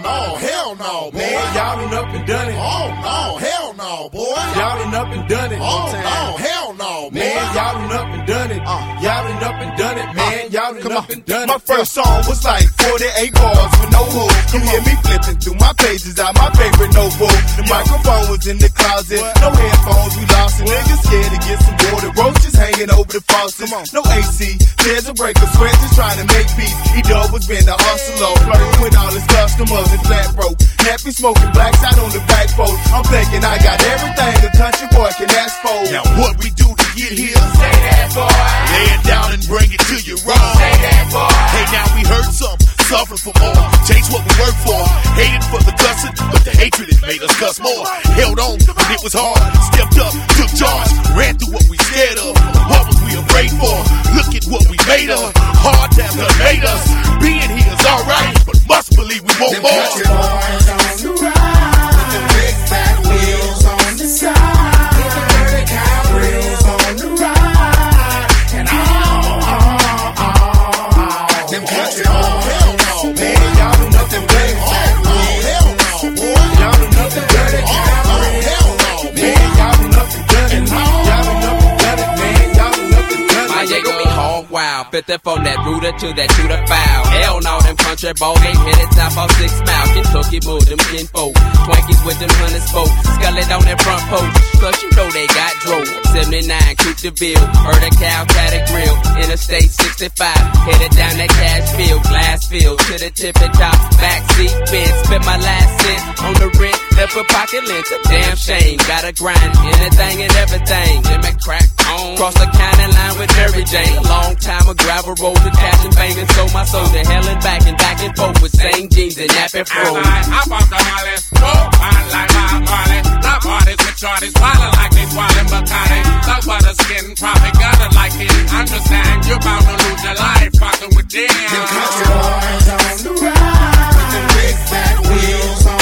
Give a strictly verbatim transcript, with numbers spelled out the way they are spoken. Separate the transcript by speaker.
Speaker 1: Oh, hell no, boy.
Speaker 2: Man, y'all done up and done it.
Speaker 1: Oh, no, hell no, boy.
Speaker 2: Y'all done up and done it.
Speaker 1: Oh,
Speaker 2: One time.
Speaker 1: no, hell no, boy.
Speaker 2: Man, y'all done up and done it.
Speaker 1: Uh,
Speaker 2: y'all done up and done it, man.
Speaker 1: Uh,
Speaker 2: y'all done
Speaker 1: come
Speaker 2: up
Speaker 1: on.
Speaker 2: and done
Speaker 3: My
Speaker 2: it.
Speaker 3: first song was like forty-eight bars with no hook. You hear me flipping through my pages out my favorite notebook. The microphone was in the closet. No headphones, we lost it. Niggas scared to get some water. Roaches hanging over the faucet. No A C, tears a break of sweat just trying to make peace. E-Dub was been the hustler, flirting with all his customers and flat broke. Nappy smoking black shot on the back porch. I'm thinking I got everything a country boy can ask for.
Speaker 4: Now what we do to get here?
Speaker 5: Say that, boy.
Speaker 4: Lay it down and bring it to you raw.
Speaker 5: Say that, boy.
Speaker 4: Hey, now we heard some, suffering for more. Change what we work for. Hated for the cussing, but the hatred it made us cuss more. Held on when it was hard. Stepped up, took charge. Ran through what we scared of. What was we afraid for? Look at what we made of. Hard times done made us. Being here is alright, but must believe we want
Speaker 1: Them
Speaker 4: more.
Speaker 1: country boys on the ride, with the big fat wheels on the side, with the dirty cow grills on the ride, and all, all, all, all. Them country boys, hell no, man, y'all done up them big fat wheels. Hell no, boy, y'all done up them dirty cow grills. Hell no,
Speaker 2: Man, y'all done up and done it. Y'all done up and done it, man. Y'all done up and done it.
Speaker 6: My Jago be hog wild, fifty from that rooter to that shooter foul. Hell no, them country ball ain't hit it top off six mile. Kentucky move them kinfolk, Twankies with them hundred spoke, scullet on that front porch. Plus you know they got drove. seventy-nine, Coupe de Ville, heard a cow, cat a grill. Interstate sixty-five, headed down that cash field, glass field to the tippy top. Backseat bin, spent my last cent on the rent, left a pocket lint. A damn shame, gotta grind anything and everything. Jimmy crack on, cross the county line with Mary Jane. Long time a gravel road to cash and bang and sold my soul to hell and back and back and forth with same jeans and nappy fro.
Speaker 5: I bought the Molly, oh, I like my Molly. My parties with shorties, wildin' like they swallowing Bacardi. Love butter skin, probably gotta like it. Understand, you're bound to lose your life fucking with them.
Speaker 1: them country boys on the ride, with the big fat wheels on